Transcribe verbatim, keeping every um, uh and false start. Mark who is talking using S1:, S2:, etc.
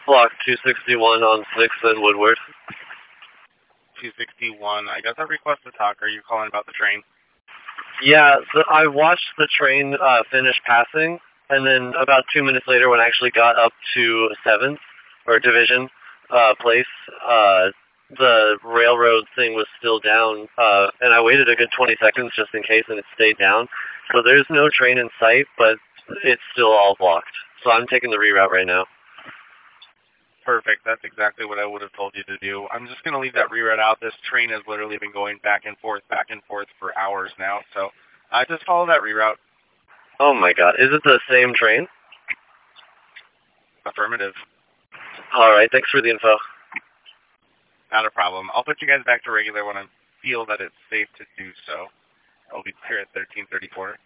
S1: Block two sixty-one on sixth and Woodward.
S2: two sixty-one. I got that request to talk. Are you calling about the train?
S1: Yeah, so I watched the train uh, finish passing, and then about two minutes later, when I actually got up to seventh or division uh, place, uh, the railroad thing was still down, uh, and I waited a good twenty seconds just in case, and it stayed down. So there's no train in sight, but it's still all blocked. So I'm taking the reroute right now.
S2: Perfect. That's exactly what I would have told you to do. I'm just going to leave that reroute out. This train has literally been going back and forth, back and forth for hours now. So I uh, just follow that reroute.
S1: Oh my god. Is it the same train?
S2: Affirmative.
S1: All right. Thanks for the info.
S2: Not a problem. I'll put you guys back to regular when I feel that it's safe to do so. I'll be here at thirteen thirty-four.